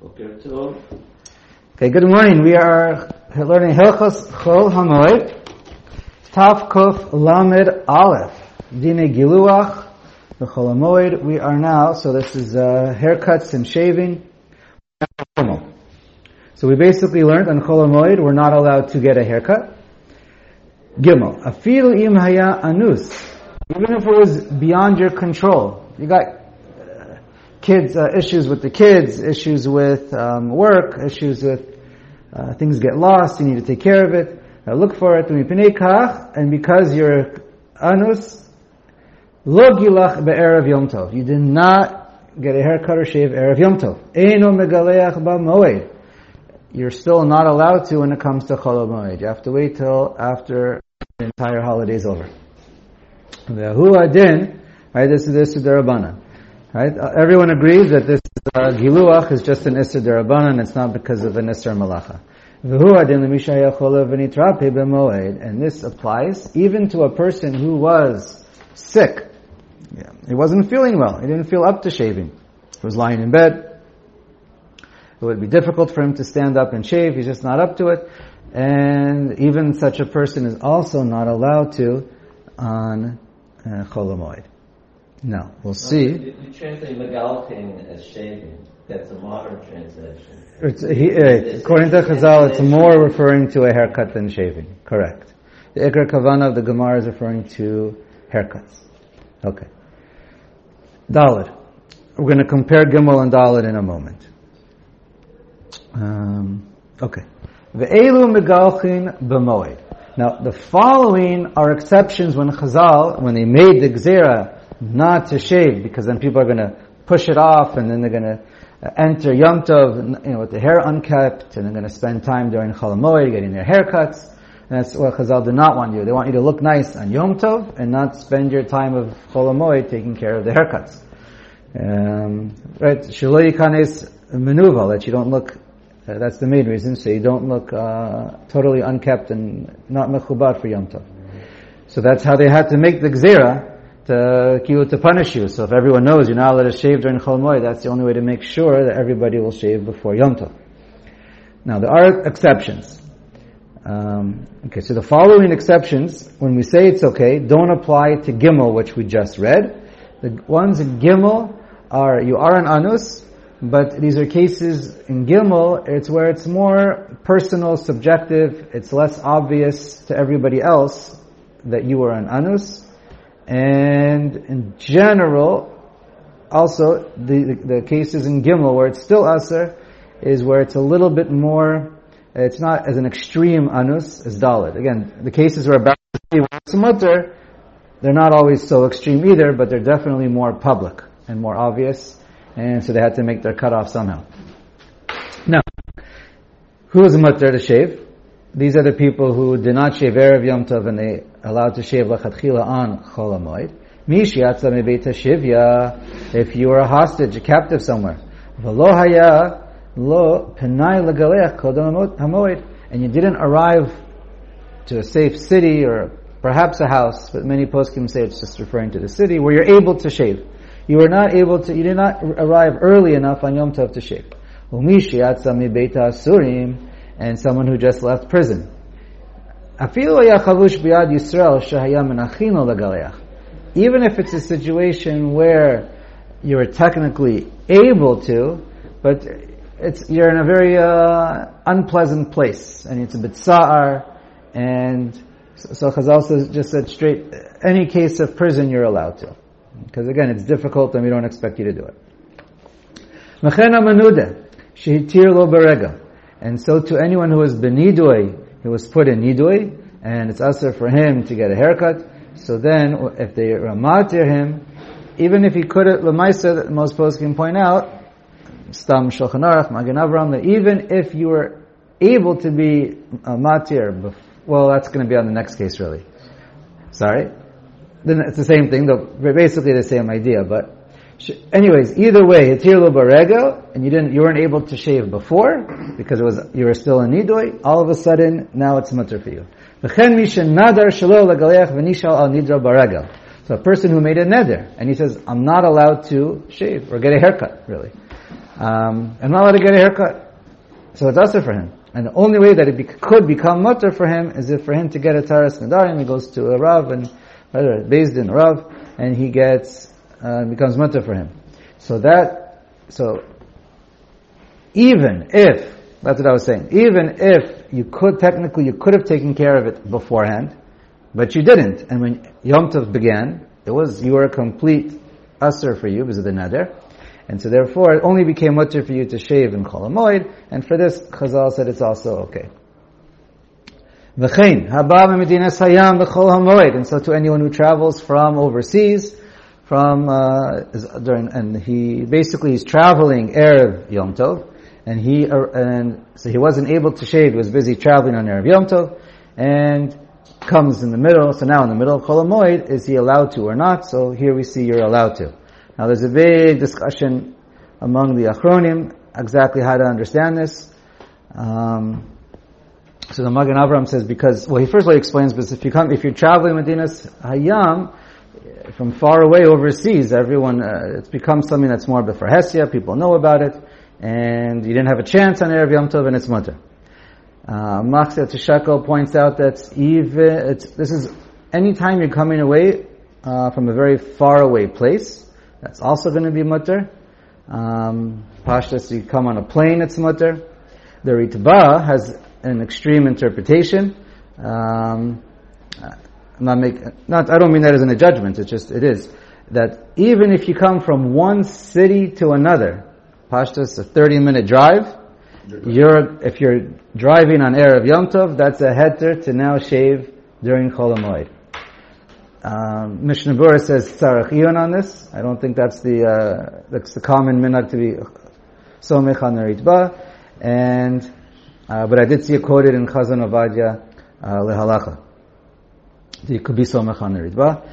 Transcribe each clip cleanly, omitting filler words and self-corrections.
Okay, good morning. We are learning Hilchos Chol Hamoed, Tav Kuf Lamed Aleph, Dine Giluach, the Chol Hamoed. We are now, so this is haircuts and shaving. So we basically learned on Chol Hamoed we're not allowed to get a haircut. Gimel, Afilu im haya anus, even if it was beyond your control. You got kids, issues with the kids, issues with work, issues with things get lost, you need to take care of it. Look for it, and because you're anus, lo gilach be'erev Yom Tov. You did not get a haircut or shave erev Yom Tov. Eino megaleach ba'moed. You're still not allowed to when it comes to Chol Hamoed. You have to wait till after the entire holiday is over. Ve'hu adin, right? This is the Rabbanan. Right? Everyone agrees that this Giluach is just an Isser Derabanan, it's not because of an Isser Malacha. And this applies even to a person who was sick. Yeah. He wasn't feeling well. He didn't feel up to shaving. He was lying in bed. It would be difficult for him to stand up and shave. He's just not up to it. And even such a person is also not allowed to on Chol Hamoed. No, we'll see. You translate megaloping as shaving. That's a modern translation. According to Chazal, it's more referring to a haircut than shaving. Correct. The Ikar Kavanah of the Gemara is referring to haircuts. Okay. Dalet. We're going to compare Gimel and Dalet in a moment. Okay. Ve'elu megalchin b'moed. Now, the following are exceptions when Chazal, when they made the Gzera not to shave, because then people are going to push it off, and then they're going to enter Yom Tov, with the hair unkept, and they're going to spend time during Chol Hamoed getting their haircuts. And that's what Chazal do not want you. They want you to look nice on Yom Tov and not spend your time of Chol Hamoed taking care of the haircuts. Right? Shelo yikanes menuva, that you don't look. That's the main reason. So you don't look totally unkept and not mechubad for Yom Tov. So that's how they had to make the Gzera, to punish you. So if everyone knows you're not allowed to shave during Chol Hamoed, that's the only way to make sure that everybody will shave before Yom Tov. Now there are exceptions. Okay, so the following exceptions, when we say it's okay, don't apply to Gimel, which we just read. The ones in Gimel are, you are an anus, but these are cases in Gimel, it's where it's more personal, subjective, it's less obvious to everybody else that you are an anus. And in general, also, the cases in Gimel where it's still Aser is where it's a little bit more, it's not as an extreme anus as Dalet. Again, the cases we're about to see where it's mutter, they're not always so extreme either, but they're definitely more public and more obvious, and so they had to make their cutoff somehow. Now, who is mutter to shave? These are the people who did not shave erev Yom Tov and they allowed to shave lachatchila on Chol Hamoed. Mish yatsa mebeita shivya, if you were a hostage, a captive somewhere. V'lo haya lo penai legaleach kodam hamoed, and you didn't arrive to a safe city or perhaps a house, but many poskim say it's just referring to the city where you're able to shave. You were not able to, you did not arrive early enough on Yom Tov to shave. Umish yatsa mebeita asurim, and someone who just left prison. Even if it's a situation where you're technically able to, but you're in a very unpleasant place, and it's a bit sa'ar, and so Chazal just said straight, any case of prison you're allowed to. Because again, it's difficult and we don't expect you to do it. And so to anyone who is benidui, he was put in nidui, and it's asr for him to get a haircut. So then, if they ramatir him, even if he could have, l'maisa, most poskim can point out, Stam Shulchan Aruch, Magen Avram, that even if you were able to be a matir, well, that's going to be on the next case, really. Sorry? Then it's the same thing, though basically the same idea, but anyways, either way, hitir lo baregel, and you weren't able to shave before because you were still in nidui. All of a sudden, now it's mutter for you. V'chen mi shenadar shelo legaleach v'nishal al nidra baregel. So a person who made a neder, and he says, I'm not allowed to shave, or get a haircut, really. and not allowed to get a haircut. So it's usher for him. And the only way that it could become mutter for him is if for him to get a taras nedarim, he goes to a rav and based in a rav, and he gets becomes mutter for him. So even if, that's what I was saying, even if you could have taken care of it beforehand, but you didn't, and when Yom Tov began, you were a complete usher for you because of the neder, and so therefore it only became mutter for you to shave in Chol HaMoed, and for this Chazal said it's also okay. V'chein haba b'medinas hayam b'chol HaMoed, and so to anyone who travels from overseas, and he's traveling Erev Yom Tov, and so he wasn't able to shave. He was busy traveling on Erev Yom Tov, and comes in the middle. So now in the middle of Chol HaMoed, is he allowed to or not? So here we see you're allowed to. Now there's a big discussion among the Achronim exactly how to understand this. So the Magen Avraham says he first explains, because if you're traveling Medinas Hayam from far away overseas, everyone it's become something that's more for Hesia. People know about it, and you didn't have a chance on Erev Yom Tov, and it's mutter. Machzeh Tishakel points out that this is anytime you're coming away from a very far away place, that's also going to be mutter. Pashtas, you come on a plane, it's mutter. The Ritba has an extreme interpretation. I don't mean that as in a judgment. It is that even if you come from one city to another, Pashtas, a 30-minute drive, if you're driving on Erev Yom Tov, that's a heter to now shave during Chol HaMoed. Mishnah Berurah says tzarech iyun on this. I don't think that's the common minhag to be somech on the ritba, but I did see it quoted in Chazon Ovadia lehalacha. You could be somech on the ritba.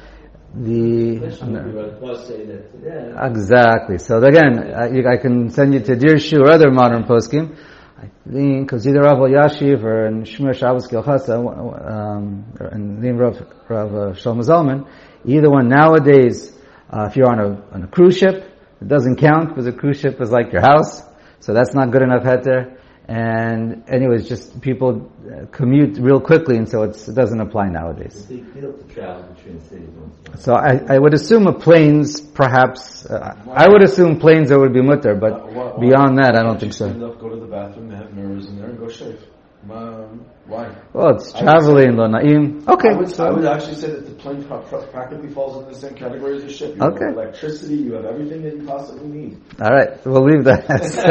Exactly. So again, I can send you to Dirshu or other modern poskim. I think because either Rav Yashiv or in Shmir Shabbos Gilchasa and then Rav Shlomo Zalman, either one nowadays, if you're on a cruise ship, it doesn't count because a cruise ship is like your house, so that's not good enough heter. And anyways, just people commute real quickly, and so it doesn't apply nowadays. It's a big deal to travel between cities. So I would assume planes, perhaps. I would assume planes there would be mutter, but beyond that, I don't think so. Stand up, go to the bathroom, they have mirrors in there, and go shave. Why? Well, it's traveling, lo na'im. Okay. I would actually say that the plane practically falls into the same category as a ship. You have electricity, you have everything that you possibly need. All right, we'll leave that.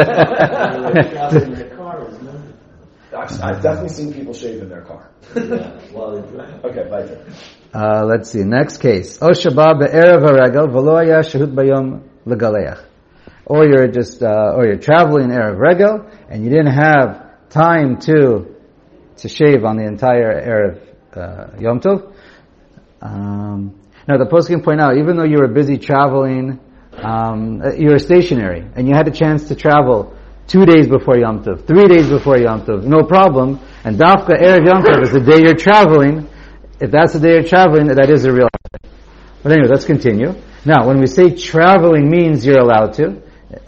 I've definitely seen people shave in their car. Okay, bye. Let's see. Next case. O shaba be'erev haregel v'lo haya shehut bayom legaleach. Or you're traveling erev regel and you didn't have time to shave on the entire erev Yom Tov. Now the poskim point out, even though you were busy traveling, you were stationary and you had a chance to travel 2 days before Yom Tov, 3 days before Yom Tov, no problem. And Dafka Erev Yom Tov is the day you're traveling. If that's the day you're traveling, that is a real thing. But anyway, let's continue. Now, when we say traveling means you're allowed to,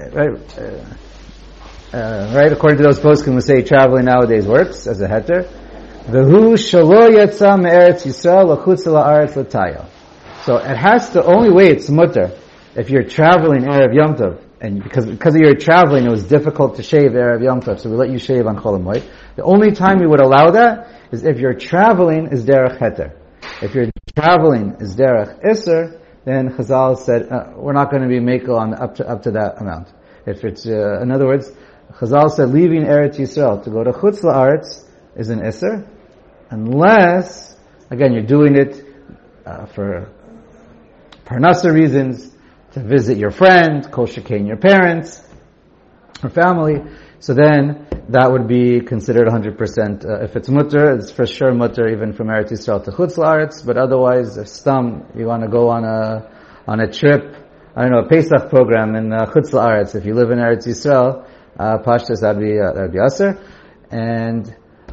right? According to those poskim, we say traveling nowadays works as a heter. V'hu shalo yatsa me'eretz Yisrael l'chutz la'aretz l'tayo. So it has to, only way it's mutter if you're traveling Erev Yom Tov. And because of your traveling, it was difficult to shave Erev Yom Tov, so we let you shave on Chol HaMoed. The only time we would allow that is if your traveling is derech heter. If your traveling is derech iser, then Chazal said we're not going to be mekel on up to that amount. If it's in other words, Chazal said leaving Eretz Yisrael to go to Chutz La'aretz is an iser, unless again you're doing it for parnasa reasons, to visit your friend, kol shekain your parents, or family, so then that would be considered 100%. If it's mutter, it's for sure mutter even from Eretz Yisrael to Chutz La'aretz, but otherwise, if you want to go on a trip, a Pesach program in Chutz La'aretz, if you live in Eretz Yisrael, Pashtas, that'd be aser. And,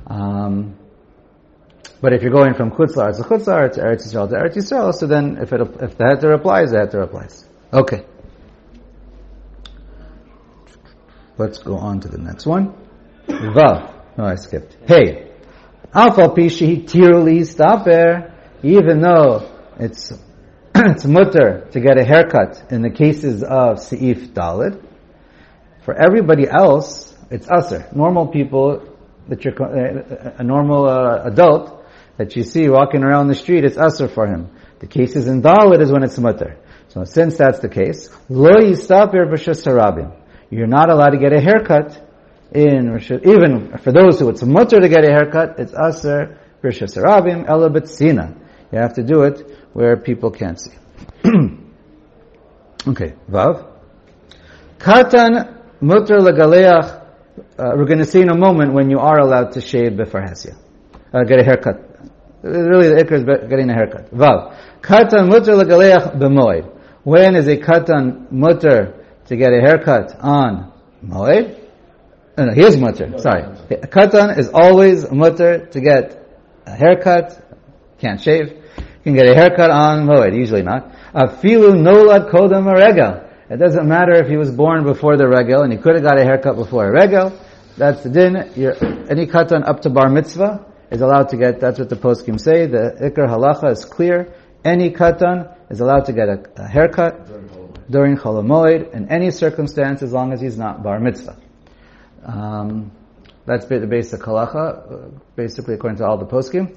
but if you're going from Chutz La'aretz to Chutz La'aretz, Eretz Yisrael to Eretz Yisrael, so then if the heter applies, the heter applies. Okay. let's go on to the next one. Vav. No, I skipped. Hey. Alpha pishi tiruli staper, even though it's mutter to get a haircut in the cases of Seif Dalid. For everybody else, it's asr. Normal people, a normal adult that you see walking around the street, it's asr for him. The cases in Dalid is when it's mutter. So since that's the case, lo yistaper b'shus harabim. You're not allowed to get a haircut even for those who it's mutter to get a haircut, it's asr b'shus harabim ela b'tzina. You have to do it where people can't see. Okay, Vav. Katan mutter legaleach. We're going to see in a moment when you are allowed to shave befarhesia, get a haircut. Really, the ikr is getting a haircut. Vav. Katan mutter legaleach b'moed. When is a katan mutter to get a haircut on moed? No, he is mutter. Sorry. A katan is always mutter to get a haircut. Can't shave. You can get a haircut on moed. Usually not. Afilu nolad kodem regel. It doesn't matter if he was born before the regel and he could have got a haircut before a regel. That's the din. Any katan up to bar mitzvah is allowed to get. That's what the poskim say. The ikr halacha is clear. Any katan is allowed to get a haircut during chol hamoed in any circumstance as long as he's not bar mitzvah. That's the basic halacha, basically according to all the poskim.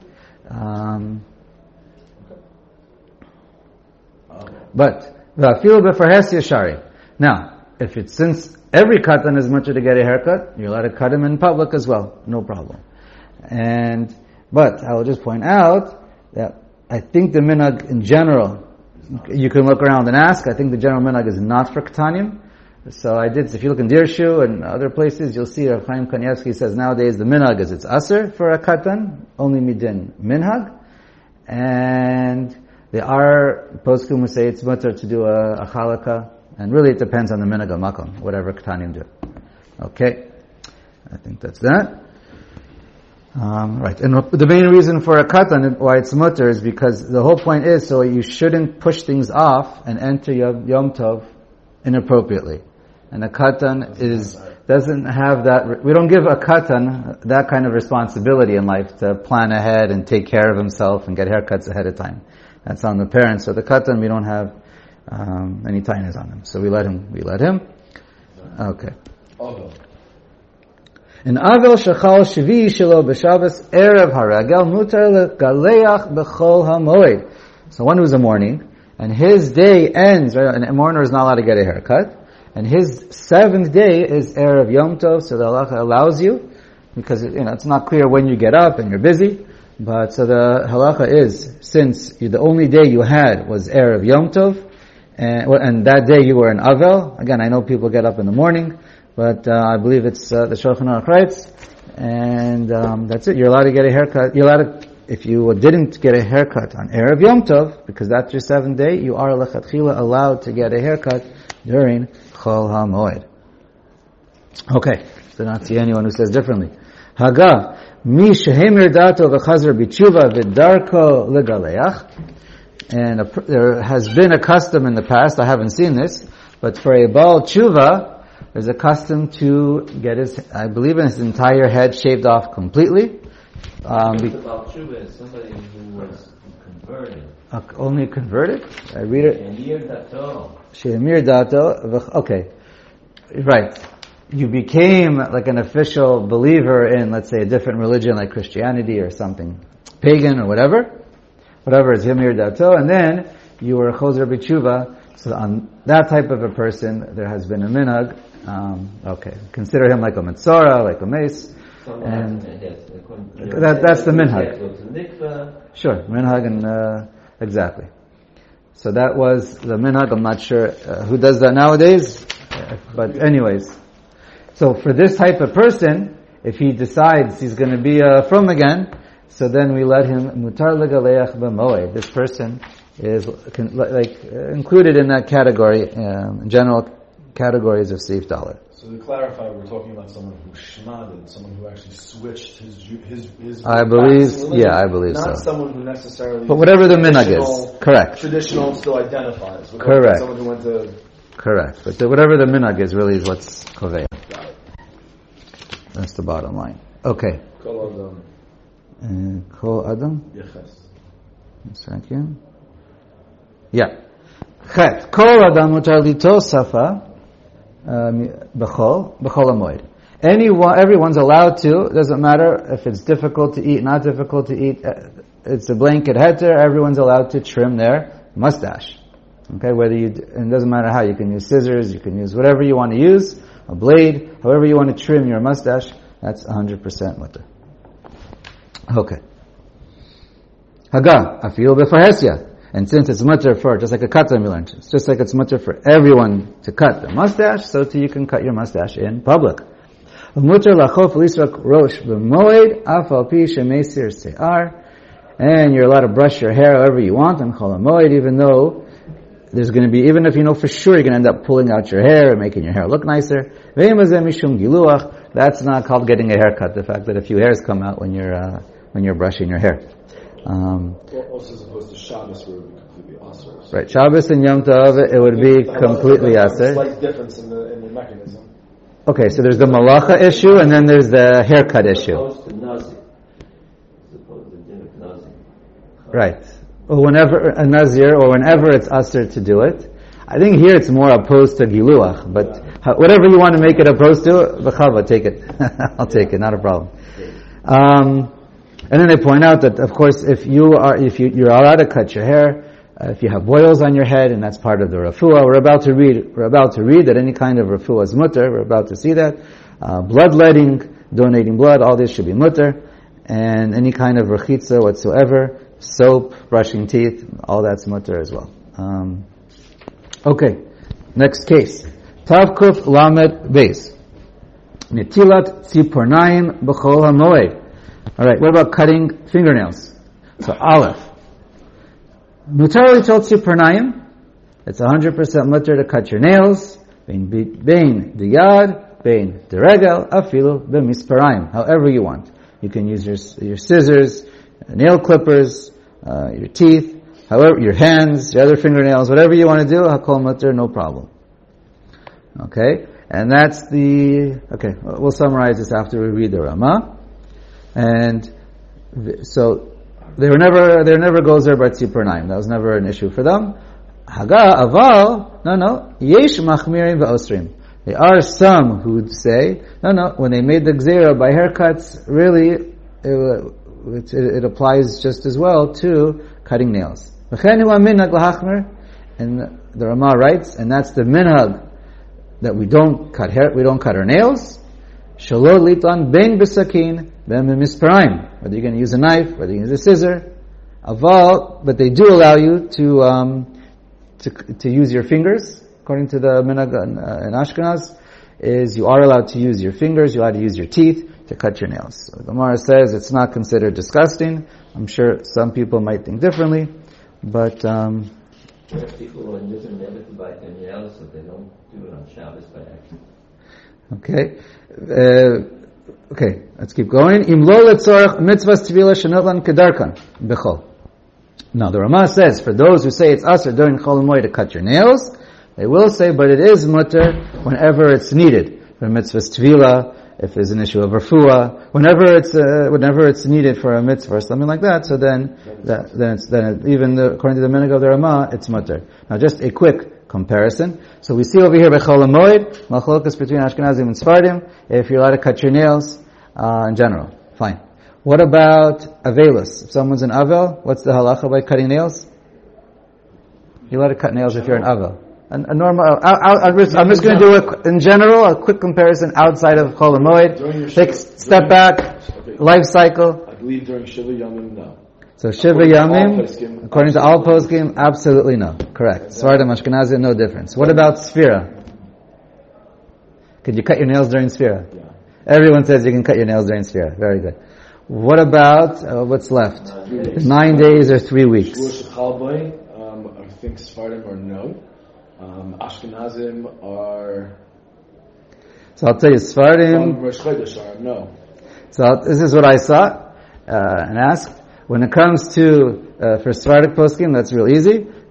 But v'afilu befarhesia shari. Now, if it's since every katan is mutter to get a haircut, you're allowed to cut him in public as well, no problem. But I will just point out that I think the minhag in general, you can look around and ask. I think the general minhag is not for katanim. So if you look in Dirshu and other places, you'll see Rav Chaim Kanievsky says nowadays the minhag is it's asr for a katan, only midin minhag. And there are poskim who say it's mutter to do a chalaka, and really it depends on the minhag al makom, whatever katanim do. Okay, I think that's that. Right, and the main reason for a katan, why it's mutter, is because the whole point is so you shouldn't push things off and enter Yom Tov inappropriately. And a katan doesn't have that. We don't give a katan that kind of responsibility in life to plan ahead and take care of himself and get haircuts ahead of time. That's on the parents. So the katan, we don't have any tainas on him. So we let him. Okay. In Avel shechal shvi shelo b'Shabbos erev haragel mutar legaleach b'chol hamoed. So one who's a mourning, and his day ends, right, and a mourner is not allowed to get a haircut, and his seventh day is erev Yom Tov, so the halacha allows you, because it's not clear when you get up and you're busy, but so the halacha is, since the only day you had was erev Yom Tov, and that day you were in Avel. Again, I know people get up in the morning, but I believe it's the Shulchan Aruch writes, and that's it. You're allowed to get a haircut. You're allowed to, if you didn't get a haircut on erev Yom Tov, because that's your seventh day, you are lechatchila allowed to get a haircut during Chol HaMoed. Okay, so not see anyone who says differently. Haga mi shehemir dato v'chazar b'tshuva v'darko legaleach. And there has been a custom in the past, I haven't seen this, but for a Baal Tshuva, there's a custom to get his entire head shaved off completely. Baal Tshuva is somebody who was converted. Only converted? I read it. Shehemir dato. Okay. Right. You became like an official believer in, let's say, a different religion like Christianity or something pagan or whatever is Himir Dato, and then you were Chozer B'Tshuva. So on that type of a person, there has been a minhag. Consider him like a Metzora, like a mace. And that's the minhag. Sure, minhag and exactly. So that was the minhag. I'm not sure who does that nowadays, but anyways. So for this type of person, if he decides he's going to be from again, so then we let him mutar legaleach b'moed. This person is included in that category, general categories of Seif Dalet. So to clarify, we're talking about someone who shmaded, someone who actually switched his I believe so. Not someone who necessarily. But whatever the minhag is, correct. Traditional still identifies. Correct. Someone who went to. Correct. But whatever the minhag is, really is what's koveya. That's the bottom line. Okay. Kol Adam. Kol Adam? Yeches. 1 second. Yeah. Chet. Kol Adam mutar lito safa b'chol hamoed. Everyone's allowed to, doesn't matter if it's difficult to eat, not difficult to eat, it's a blanket heter, everyone's allowed to trim their mustache. Okay, it doesn't matter how, you can use scissors, you can use whatever you want to use, a blade, however you want to trim your mustache, that's 100% mutter. Okay. Haga, afilu b'farhesya. And since it's mutter for, just like a katan we learned, it's just like it's mutter for everyone to cut their mustache, so too you can cut your mustache in public. Mutter lachof lisrak rosh b'moed afal pi shemesir se'ar. And you're allowed to brush your hair however you want on Chol HaMoed, even though there's going to be, even if you know for sure you're going to end up pulling out your hair and making your hair look nicer. That's not called getting a haircut, the fact that a few hairs come out when you're brushing your hair. Also as opposed to Shabbos where it would be completely asr. Right, Shabbos and Yom Tov, it would be completely asr. Slight difference in the mechanism. Okay, so there's the malacha issue and then there's the haircut issue. Right. Or whenever a nazir, or whenever it's asr to do it. I think here it's more opposed to giluach, but whatever you want to make it opposed to, v'chava, take it. I'll take it, not a problem. And then they point out that, of course, if you're allowed to cut your hair, if you have boils on your head, and that's part of the refuah, we're about to read that any kind of refuah is mutter. We're about to see that. Bloodletting, donating blood, all this should be mutter. And any kind of rechitza whatsoever, soap, brushing teeth, all that's mutter as well. Okay, next case. Tavkuf lamed beis. Netilat tzipornayim b'chol hamoed. Alright, what about cutting fingernails? So aleph. Mutar litot tzipornayim. It's 100% mutter to cut your nails. Bein diyad, bein deregel, afilu b'misparayim. However you want. You can use your scissors, nail clippers, your teeth, however, your hands, your other fingernails, whatever you want to do, hakol mutter, no problem. Okay? And that's we'll summarize this after we read the Ramah. And so, there never goes there by tzipor. That was never an issue for them. Haga, aval, no, yesh machmirim v'osrim. There are some who would say, no, when they made the gzera by haircuts, really, it applies just as well to cutting nails. And the Ramah writes, and that's the minhag, that we don't cut our nails. Shalot litan ben b'sakin ben b'misparayim. Whether you're going to use a knife, whether you use a scissor, aval, but they do allow you to use your fingers. According to the minhag in Ashkenaz, is you are allowed to use your fingers, you're allowed to use your teeth to cut your nails. So the Gemara says it's not considered disgusting. I'm sure some people might think differently, but people are using them to bite their nails, so they don't do it on Shabbos by accident. Okay, let's keep going. Im lo letzorach mitzvahs tvila shenotlan kedarkan bechol. Now the Ramah says, for those who say it's asr during Chol HaMoed to cut your nails, they will say, but it is mutter whenever it's needed. For mitzvahs tvila, if there's an issue of refuah, whenever it's needed for a mitzvah or something like that, so then according to the minhag of the Ramah, it's mutter. Now just a quick comparison. So we see over here by Chol HaMoed, machlokas between Ashkenazim and Sfardim, if you're allowed to cut your nails, in general. Fine. What about avelus? If someone's an avel, what's the halacha by cutting nails? You're allowed to cut nails if you're an avel. A normal, I'm just going to do in general, a quick comparison outside of Chol HaMoed. Take step back, life cycle. I believe during Shiva Yamim, no. So Shiva Yamim, according to all poskim, absolutely no. Correct. Sfardim, Ashkenazim, no difference. What about Sfira? Could you cut your nails during Sfira? Yeah. Everyone says you can cut your nails during Sfira. Very good. What about, what's left? 9 days or 3 weeks? I think Sfardim are no. Ashkenazim are... So I'll tell you, Sfardim... Rosh Chodesh are no. So this is what I saw and asked. When it comes to for Sephardic poskim, that's real easy.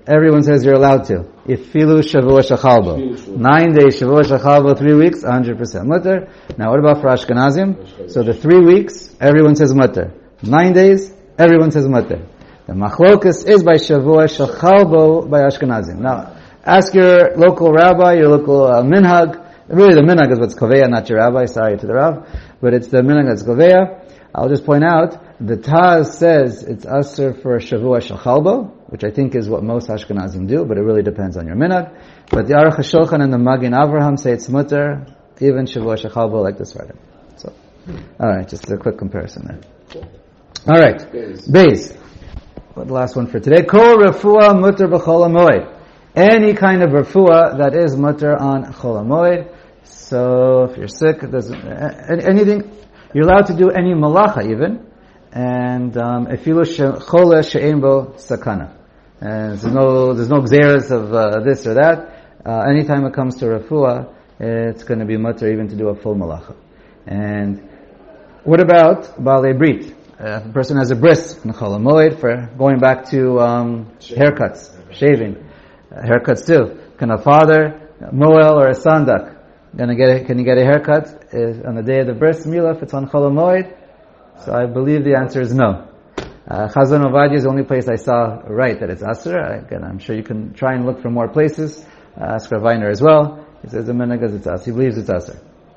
everyone says you're allowed to. Ifilu Shavua Shechalbo. 9 days, Shavua Shechalbo, 3 weeks, 100% mutter. Now what about for Ashkenazim? So the 3 weeks, everyone says mutter. 9 days, everyone says mutter. The machlokas is by Shavua Shechalbo by Ashkenazim. Now, ask your local rabbi, your local minhag. Really the minhag is what's koveya, not your rabbi, sorry to the Rav. But it's the minhag that's koveya. I'll just point out, the Taz says it's asur for Shavua Shechalbo, which I think is what most Ashkenazim do, but it really depends on your minhag. But the Aruch HaShulchan and the Magen Avraham say it's mutter, even Shavua Shechalbo like this Friday. So, alright, just a quick comparison there. Alright, Beis. The last one for today. Kol refuah mutter b'chol hamoed. Any kind of refuah that is mutter on chol hamoed. So if you're sick, anything, you're allowed to do any malacha even. And if you chole she'ein bo sakana. And there's no gzeras of this or that. Anytime it comes to refuah, it's going to be mutter even to do a full malacha. And what about balei brit? If a person has a bris in Chol HaMoed, for going back to haircuts, shaving, haircuts too. Can a father, Moel or a sandak, can you get a haircut on the day of the bris milah if it's on Chol HaMoed? So I believe the answer is no. Chazon Ovadia is the only place I saw right that it's asur. Again, I'm sure you can try and look for more places. Ask Rav Weiner as well. He says the minhag is it's asur. He believes it's asur.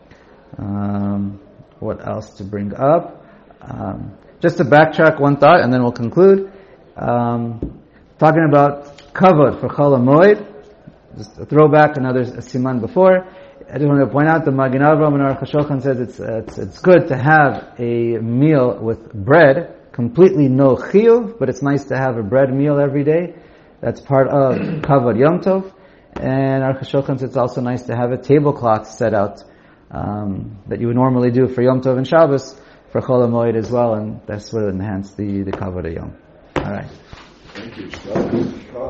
What else to bring up? Just to backtrack one thought, and then we'll conclude. Talking about kavod for Chol HaMoed, just a throwback, another siman before. I just want to point out the Magen Avraham and Aruch HaShulchan says it's good to have a meal with bread, completely no chiyuv, but it's nice to have a bread meal every day. That's part of kavod Yom Tov. And Aruch HaShulchan says it's also nice to have a tablecloth set out that you would normally do for Yom Tov and Shabbos, for Chol HaMoed as well, and that's what enhance the kavod Yom. All right. Thank you.